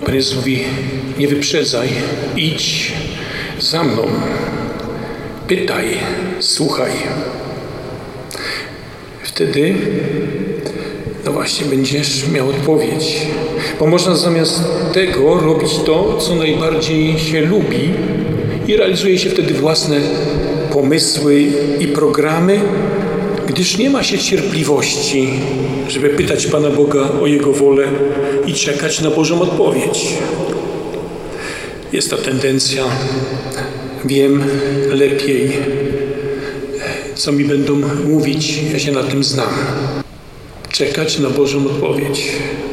Pan Jezus mówi: nie wyprzedzaj, idź za mną, pytaj, słuchaj. Wtedy, no właśnie, będziesz miał odpowiedź. Bo można zamiast tego robić to, co najbardziej się lubi i realizuje się wtedy własne pomysły i programy, gdyż nie ma się cierpliwości, żeby pytać Pana Boga o Jego wolę i czekać na Bożą odpowiedź. Jest ta tendencja: wiem lepiej, co mi będą mówić, ja się na tym znam. Czekać na Bożą odpowiedź.